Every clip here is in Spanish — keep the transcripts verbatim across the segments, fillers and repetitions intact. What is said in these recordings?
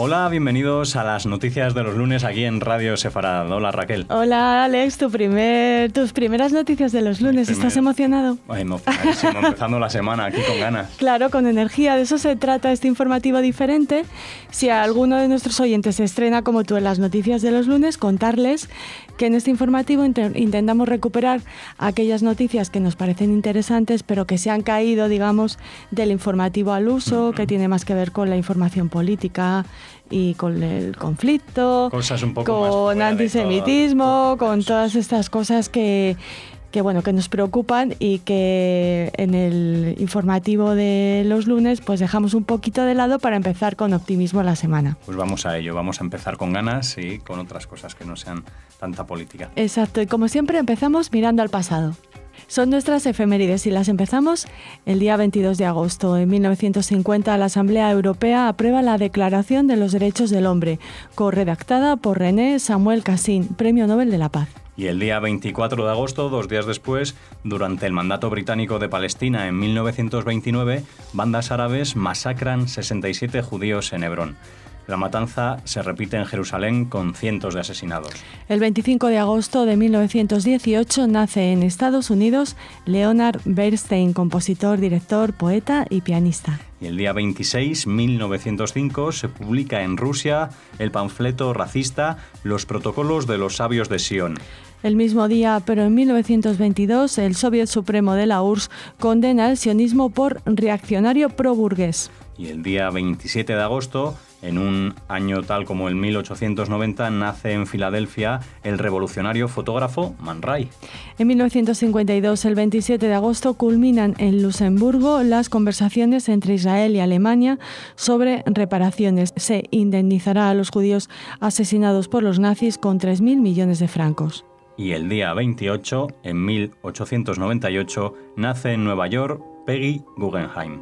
Hola, bienvenidos a las noticias de los lunes aquí en Radio Sefarad. Hola, Raquel. Hola, Alex, tu primer, tus primeras noticias de los lunes. Primer... ¿Estás emocionado? Ay, emocionadísimo, empezando la semana aquí con ganas. Claro, con energía. De eso se trata este informativo diferente. Si alguno de nuestros oyentes se estrena como tú en las noticias de los lunes, contarles que en este informativo int- intentamos recuperar aquellas noticias que nos parecen interesantes, pero que se han caído, digamos, del informativo al uso, uh-huh. que tiene más que ver con la información política y con el conflicto, cosas un poco con más antisemitismo, todo, con eso. todas estas cosas que, que, bueno, que nos preocupan y que en el informativo de los lunes pues dejamos un poquito de lado para empezar con optimismo la semana. Pues vamos a ello, vamos a empezar con ganas y con otras cosas que no sean tanta política. Exacto, y como siempre empezamos mirando al pasado. Son nuestras efemérides y las empezamos el día veintidós de agosto. En mil novecientos cincuenta la Asamblea Europea aprueba la Declaración de los Derechos del Hombre, corredactada por René Samuel Cassin, Premio Nobel de la Paz. Y el día veinticuatro de agosto, dos días después, durante el mandato británico de Palestina en mil novecientos veintinueve, bandas árabes masacran sesenta y siete judíos en Hebrón. La matanza se repite en Jerusalén con cientos de asesinados. El veinticinco de agosto de mil novecientos dieciocho nace en Estados Unidos Leonard Bernstein, compositor, director, poeta y pianista. Y el día veintiséis de mil novecientos cinco se publica en Rusia el panfleto racista Los protocolos de los sabios de Sion. El mismo día, pero en mil novecientos veintidós, el Soviet Supremo de la U R S S condena el sionismo por reaccionario pro-burgués. Y el día veintisiete de agosto, en un año tal como el mil ochocientos noventa, nace en Filadelfia el revolucionario fotógrafo Man Ray. En mil novecientos cincuenta y dos, el veintisiete de agosto, culminan en Luxemburgo las conversaciones entre Israel y Alemania sobre reparaciones. Se indemnizará a los judíos asesinados por los nazis con tres mil millones de francos. Y el día veintiocho, en mil ochocientos noventa y ocho, nace en Nueva York Peggy Guggenheim.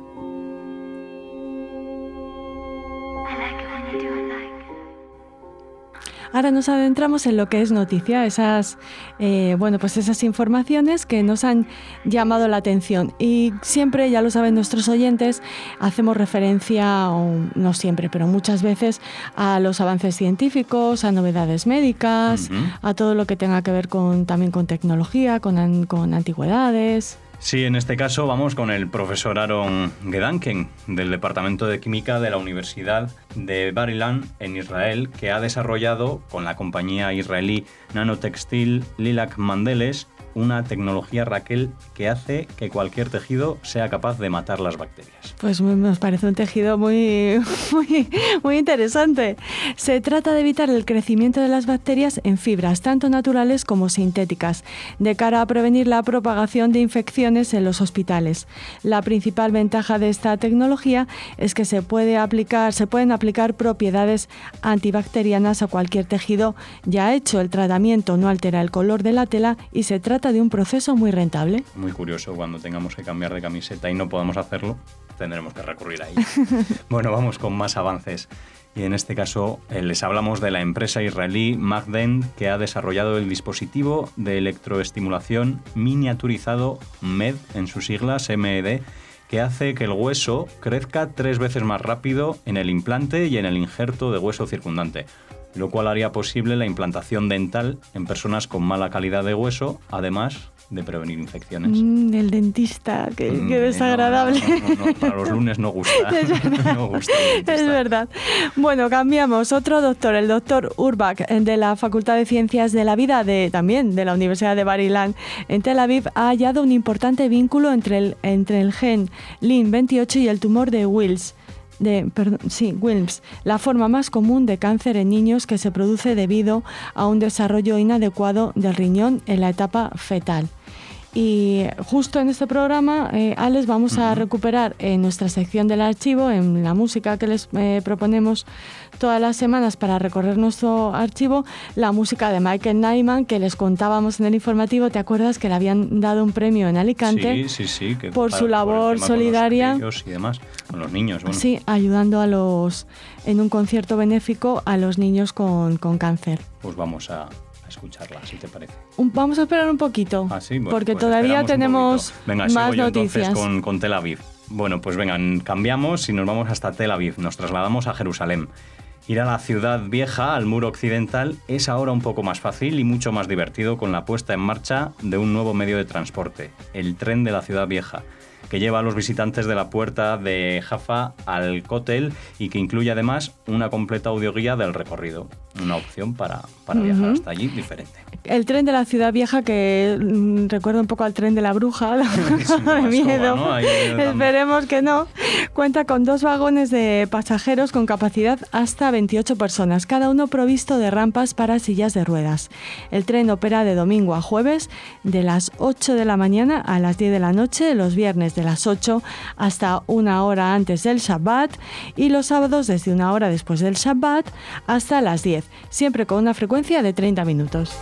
Ahora nos adentramos en lo que es noticia, esas, eh, bueno, pues esas informaciones que nos han llamado la atención. Y siempre, ya lo saben nuestros oyentes, hacemos referencia, o no siempre, pero muchas veces, a los avances científicos, a novedades médicas, uh-huh. a todo lo que tenga que ver con, también con tecnología, con, con antigüedades. Sí, en este caso vamos con el profesor Aaron Gedanken, del Departamento de Química de la Universidad de Bar Ilan en Israel, que ha desarrollado con la compañía israelí nanotextil Lilac Mandeles una tecnología, Raquel, que hace que cualquier tejido sea capaz de matar las bacterias. Pues nos parece un tejido muy, muy, muy interesante. Se trata de evitar el crecimiento de las bacterias en fibras, tanto naturales como sintéticas, de cara a prevenir la propagación de infecciones en los hospitales. La principal ventaja de esta tecnología es que se puede aplicar, se pueden aplicar propiedades antibacterianas a cualquier tejido ya hecho. El tratamiento no altera el color de la tela y se trata de un proceso muy rentable. Muy curioso, cuando tengamos que cambiar de camiseta y no podamos hacerlo, tendremos que recurrir a ella. Bueno, vamos con más avances. Y en este caso eh, les hablamos de la empresa israelí Magdent, que ha desarrollado el dispositivo de electroestimulación miniaturizado M E D, en sus siglas M E D, que hace que el hueso crezca tres veces más rápido en el implante y en el injerto de hueso circundante, lo cual haría posible la implantación dental en personas con mala calidad de hueso, además de prevenir infecciones. Mm, el dentista, qué, mm, qué desagradable. No, no, no, no, para los lunes no gusta. Es verdad. No gusta Es verdad. Bueno, cambiamos. Otro doctor, el doctor Urbach, de la Facultad de Ciencias de la Vida, de, también de la Universidad de Bar Ilan, en Tel Aviv, ha hallado un importante vínculo entre el, entre el gen L I N veintiocho y el tumor de Wilms. De, perdón, sí, Wilms, la forma más común de cáncer en niños que se produce debido a un desarrollo inadecuado del riñón en la etapa fetal. Y justo en este programa, eh, Alex, vamos a recuperar en nuestra sección del archivo, en la música que les eh, proponemos todas las semanas para recorrer nuestro archivo, la música de Michael Nyman, que les contábamos en el informativo. ¿Te acuerdas que le habían dado un premio en Alicante? Sí, sí, sí. Que por para, su labor por solidaria. Con los y demás, con los niños. Bueno. Sí, ayudando a los, en un concierto benéfico a los niños con, con cáncer. Pues vamos a escucharla, si te parece. Un, vamos a esperar un poquito, ah, sí, bueno, porque pues todavía tenemos venga, más sigo yo noticias. Entonces con, con Tel Aviv. Bueno, pues vengan, cambiamos y nos vamos hasta Tel Aviv, nos trasladamos a Jerusalén. Ir a la Ciudad Vieja, al Muro Occidental, es ahora un poco más fácil y mucho más divertido con la puesta en marcha de un nuevo medio de transporte, el tren de la Ciudad Vieja, que lleva a los visitantes de la puerta de Jaffa al Kotel y que incluye además una completa audioguía del recorrido. Una opción para, para uh-huh. viajar hasta allí diferente. El tren de la Ciudad Vieja, que mmm, recuerda un poco al tren de la Bruja, la Bruja de miedo. ¿No? Esperemos que no. Cuenta con dos vagones de pasajeros con capacidad hasta veintiocho personas, cada uno provisto de rampas para sillas de ruedas. El tren opera de domingo a jueves de las ocho de la mañana a las diez de la noche, los viernes de las ocho hasta una hora antes del Shabbat y los sábados desde una hora después del Shabbat hasta las diez, siempre con una frecuencia de treinta minutos.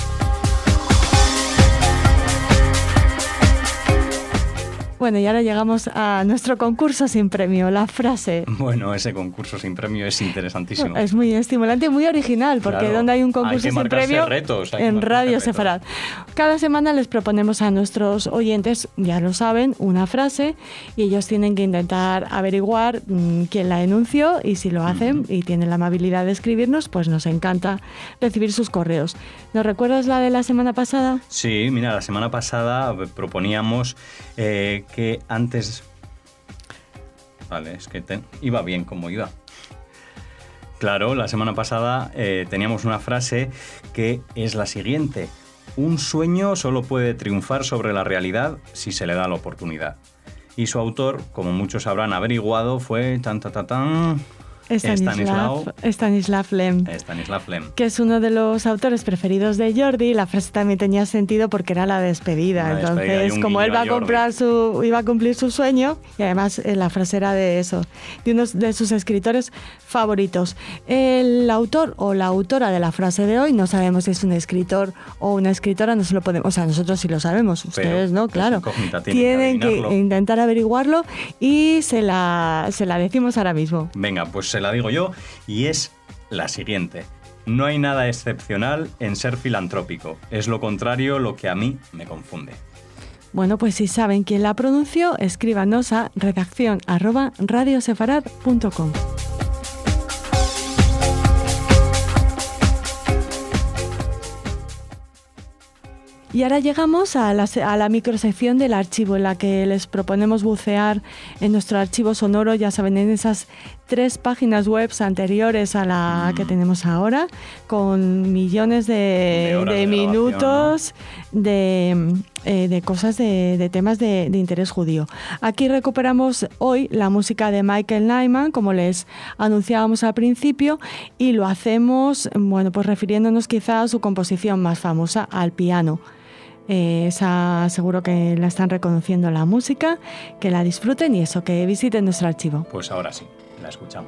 Bueno, y ahora llegamos a nuestro concurso sin premio, la frase. Bueno, ese concurso sin premio es interesantísimo. Es muy estimulante y muy original, porque claro, donde hay un concurso hay sin premio, retos, en Radio Sefarad. Cada semana les proponemos a nuestros oyentes, ya lo saben, una frase y ellos tienen que intentar averiguar mmm, quién la enunció y si lo hacen uh-huh. y tienen la amabilidad de escribirnos, pues nos encanta recibir sus correos. ¿Nos recuerdas la de la semana pasada? Sí, mira, la semana pasada proponíamos... Eh, que antes... Vale, es que te... iba bien como iba. Claro, la semana pasada eh, teníamos una frase que es la siguiente. Un sueño solo puede triunfar sobre la realidad si se le da la oportunidad. Y su autor, como muchos habrán averiguado, fue tan, tan, tan, tan... Stanislav, Stanislav Lem, Stanislav Lem, que es uno de los autores preferidos de Jordi. La frase también tenía sentido porque era la despedida. Una Entonces, despedida como él va a comprar su, iba a cumplir su sueño, y además eh, la frase era de eso, de uno de sus escritores favoritos. El autor o la autora de la frase de hoy, no sabemos si es un escritor o una escritora, no se lo podemos, o sea, nosotros sí lo sabemos, ustedes no, claro. Tienen que, que intentar averiguarlo y se la, se la decimos ahora mismo. Venga, pues se la digo yo y es la siguiente. No hay nada excepcional en ser filantrópico. Es lo contrario lo que a mí me confunde. Bueno, pues si saben quién la pronunció, escríbanos a redacción arroba radiosefarad punto com. Y ahora llegamos a la, a la microsección del archivo, en la que les proponemos bucear en nuestro archivo sonoro, ya saben, en esas tres páginas web anteriores a la mm. que tenemos ahora, con millones de, de, de, de minutos, ¿no? de, eh, de cosas, de, de temas de, de interés judío. Aquí recuperamos hoy la música de Michael Nyman, como les anunciábamos al principio, y lo hacemos, bueno, pues refiriéndonos quizá a su composición más famosa, al piano. Eh, esa seguro que la están reconociendo la música, que la disfruten y eso, que visiten nuestro archivo. Pues ahora sí, la escuchamos.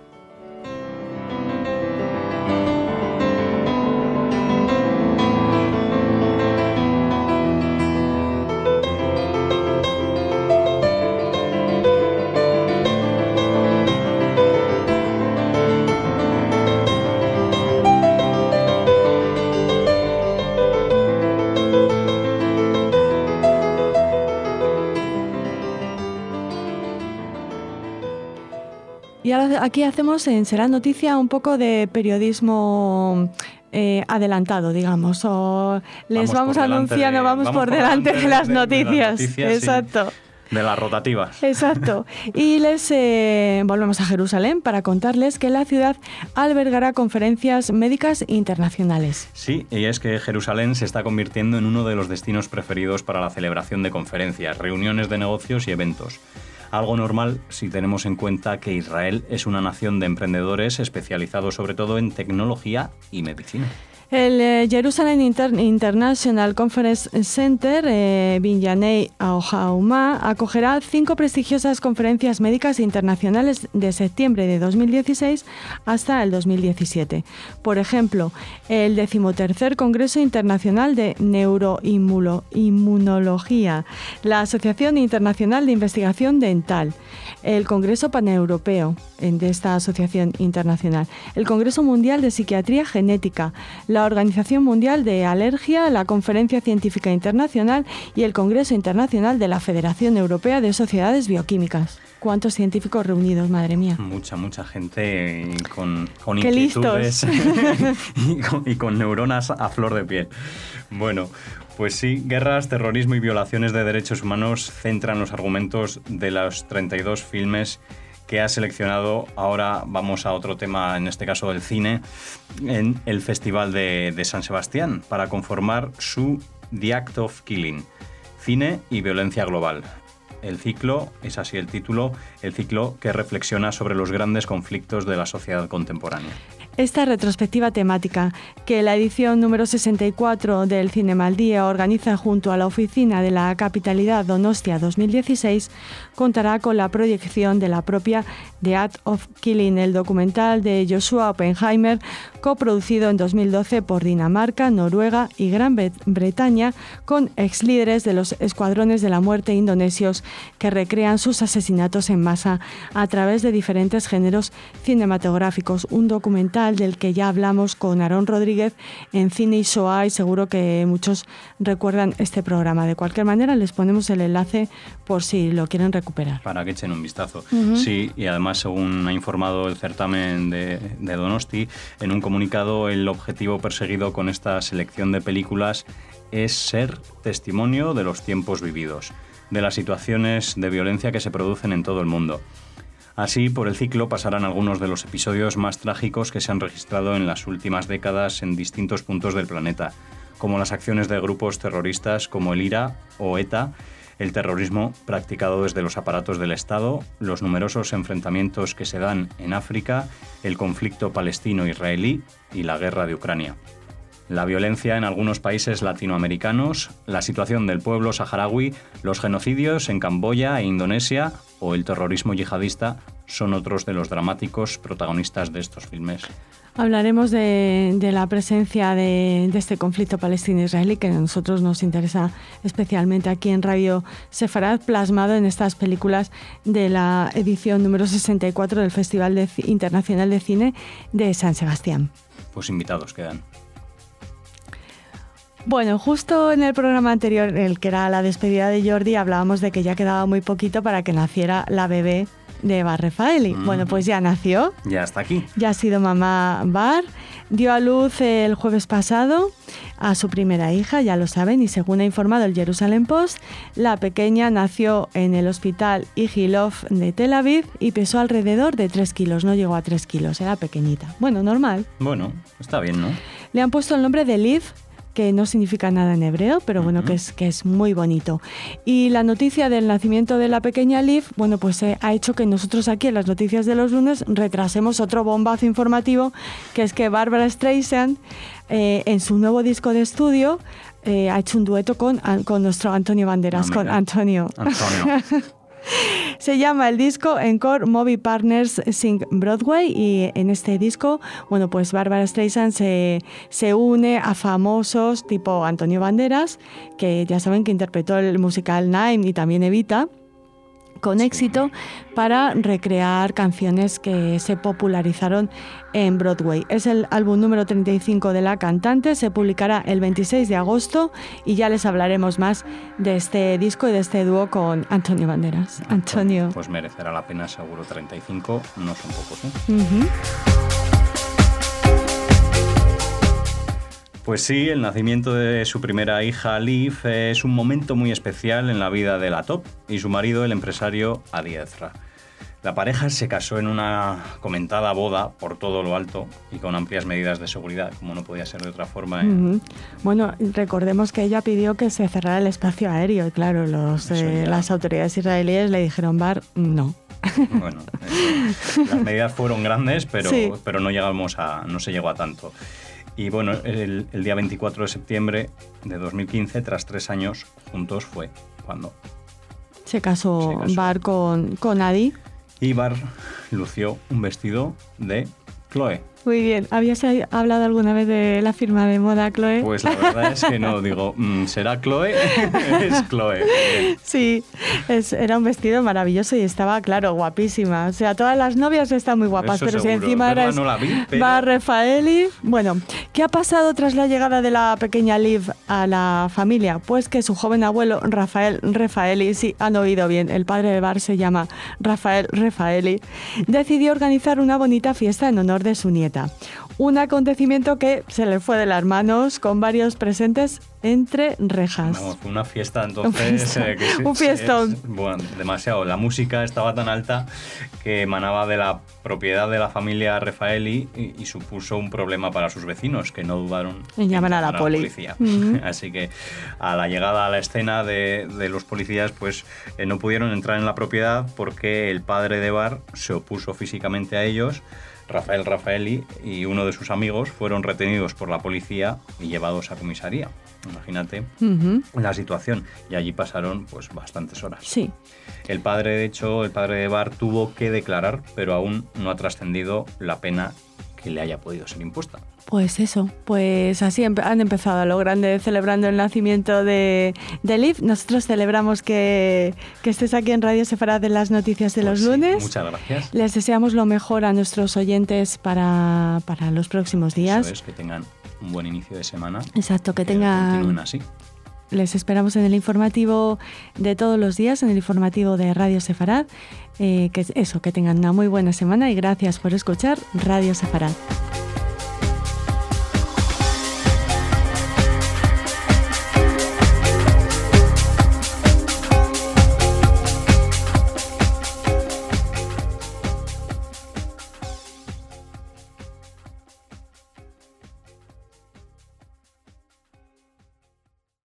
Y ahora aquí hacemos en Será Noticia un poco de periodismo eh, adelantado, digamos, o les vamos, vamos anunciando, de, vamos, vamos por, por delante, delante de, las de, noticias. de las noticias. Exacto. Sí. De las rotativas. Exacto. Y les eh, volvemos a Jerusalén para contarles que la ciudad albergará conferencias médicas internacionales. Sí, y es que Jerusalén se está convirtiendo en uno de los destinos preferidos para la celebración de conferencias, reuniones de negocios y eventos. Algo normal si tenemos en cuenta que Israel es una nación de emprendedores especializados sobre todo en tecnología y medicina. El eh, Jerusalem Inter- International Conference Center, eh, Binyanei Hauma, acogerá cinco prestigiosas conferencias médicas internacionales de septiembre de dos mil dieciséis hasta el dos mil diecisiete. Por ejemplo, el decimotercer Congreso Internacional de Neuroinmunología, la Asociación Internacional de Investigación Dental, el Congreso Paneuropeo de esta asociación internacional, el Congreso Mundial de Psiquiatría Genética, la Organización Mundial de Alergia, la Conferencia Científica Internacional y el Congreso Internacional de la Federación Europea de Sociedades Bioquímicas. cuántos científicos reunidos, madre mía. Mucha, mucha gente con, con ¡Qué inquietudes listos! y, con, y con neuronas a flor de piel. Bueno, pues sí, guerras, terrorismo y violaciones de derechos humanos centran los argumentos de los treinta y dos filmes que ha seleccionado. Ahora vamos a otro tema, en este caso del cine, en el Festival de, de San Sebastián, para conformar su The Act of Killing, cine y violencia global. El ciclo, es así el título, el ciclo que reflexiona sobre los grandes conflictos de la sociedad contemporánea. Esta retrospectiva temática, que la edición número sesenta y cuatro del Cinema al Día organiza junto a la Oficina de la Capitalidad Donostia dos mil dieciséis, contará con la proyección de la propia The Act of Killing, el documental de Joshua Oppenheimer, coproducido en dos mil doce por Dinamarca, Noruega y Gran Bretaña, con exlíderes de los escuadrones de la muerte indonesios que recrean sus asesinatos en masa a través de diferentes géneros cinematográficos. Un documental del que ya hablamos con Aarón Rodríguez en Cine y Shoah, y seguro que muchos recuerdan este programa. De cualquier manera, les ponemos el enlace por si lo quieren recuperar. Para que echen un vistazo. Uh-huh. Sí, y además, según ha informado el certamen de, de Donosti, en un comunicado, el objetivo perseguido con esta selección de películas es ser testimonio de los tiempos vividos, de las situaciones de violencia que se producen en todo el mundo. Así, por el ciclo pasarán algunos de los episodios más trágicos que se han registrado en las últimas décadas en distintos puntos del planeta, como las acciones de grupos terroristas como el IRA o ETA, el terrorismo practicado desde los aparatos del Estado, los numerosos enfrentamientos que se dan en África, el conflicto palestino-israelí y la guerra de Ucrania. La violencia en algunos países latinoamericanos, la situación del pueblo saharaui, los genocidios en Camboya e Indonesia o el terrorismo yihadista son otros de los dramáticos protagonistas de estos filmes. Hablaremos de, de la presencia de, de este conflicto palestino-israelí, que a nosotros nos interesa especialmente aquí en Radio Sefarad, plasmado en estas películas de la edición número sesenta y cuatro del Festival de, Internacional de Cine de San Sebastián. Pues invitados quedan. Bueno, justo en el programa anterior, el que era la despedida de Jordi, hablábamos de que ya quedaba muy poquito para que naciera la bebé de Bar Refaeli. Mm. Bueno, pues ya nació. Ya está aquí. Ya ha sido mamá Bar. Dio a luz el jueves pasado a su primera hija, ya lo saben, y según ha informado el Jerusalem Post, la pequeña nació en el hospital Ichilov de Tel Aviv y pesó alrededor de tres kilos. No llegó a tres kilos, era pequeñita. Bueno, normal. Bueno, está bien, ¿no? Le han puesto el nombre de Liv, que no significa nada en hebreo, pero bueno, uh-huh. que es, que es muy bonito. Y la noticia del nacimiento de la pequeña Liv, bueno, pues eh, ha hecho que nosotros aquí en las noticias de los lunes retrasemos otro bombazo informativo, que es que Barbra Streisand, eh, en su nuevo disco de estudio, eh, ha hecho un dueto con, con nuestro Antonio Banderas, no, con Antonio. Antonio. Se llama el disco Encore Movie Partners Sing Broadway, y en este disco, bueno, pues Barbra Streisand se, se une a famosos tipo Antonio Banderas, que ya saben que interpretó el musical Nine y también Evita, con éxito, para recrear canciones que se popularizaron en Broadway. Es el álbum número treinta y cinco de la cantante, se publicará el veintiséis de agosto y ya les hablaremos más de este disco y de este dúo con Antonio Banderas. Antonio. Pues merecerá la pena, seguro. Treinta y cinco no son pocos, ¿eh? Uh-huh. Pues sí, el nacimiento de su primera hija, Liv, es un momento muy especial en la vida de la Top y su marido, el empresario Adi Ezra. La pareja se casó en una comentada boda por todo lo alto y con amplias medidas de seguridad, como no podía ser de otra forma. ¿eh? Uh-huh. Bueno, recordemos que ella pidió que se cerrara el espacio aéreo y claro, los, eh, las autoridades israelíes le dijeron, Bar, no. Bueno, eso, las medidas fueron grandes, pero, sí. pero no, llegamos a, no se llegó a tanto. Y bueno, el, el día veinticuatro de septiembre de dos mil quince, tras tres años juntos, fue cuando se casó, se casó. Bar con, con Adi. Y Bar lució un vestido de Chloe, Muy bien. ¿Habías hablado alguna vez de la firma de moda Chloe? Pues la verdad es que no. Digo, ¿será Chloe? Es Chloe. Bien. Sí, es, era un vestido maravilloso y estaba, claro, guapísima. O sea, todas las novias están muy guapas, Eso pero seguro. si encima Verla eres no la vi, pero... va Raffaelli. Bueno, ¿qué ha pasado tras la llegada de la pequeña Liv a la familia? Pues que su joven abuelo, Rafael Raffaelli, sí, han oído bien, el padre de Bar se llama Rafael Raffaelli, decidió organizar una bonita fiesta en honor de su nieta. Un acontecimiento que se le fue de las manos con varios presentes entre rejas. Vamos, fue una fiesta entonces. Un fiestón. Eh, que se, Un fiestón. Se, bueno, demasiado. La música estaba tan alta que emanaba de la propiedad de la familia Raffaelli y, y supuso un problema para sus vecinos, que no dudaron en llamar a la, poli. la policía. Uh-huh. Así que a la llegada a la escena de, de los policías, pues eh, no pudieron entrar en la propiedad porque el padre de Bar se opuso físicamente a ellos. Rafael Raffaelli y uno de sus amigos fueron retenidos por la policía y llevados a comisaría. Imagínate uh-huh. la situación. Y allí pasaron pues bastantes horas. Sí. El padre, de hecho, el padre de Bar tuvo que declarar, pero aún no ha trascendido la pena que le haya podido ser impuesta. Pues eso, pues así han empezado a lo grande celebrando el nacimiento de, de Liv. Nosotros celebramos que, que estés aquí en Radio Sefarad en las noticias de pues los sí, lunes. Muchas gracias. Les deseamos lo mejor a nuestros oyentes para, para los próximos días. Eso es, que tengan un buen inicio de semana. Exacto, que, que tengan... continúen así. Les esperamos en el informativo de todos los días, en el informativo de Radio Sefarad. Eh, que eso, que tengan una muy buena semana y gracias por escuchar Radio Sefarad.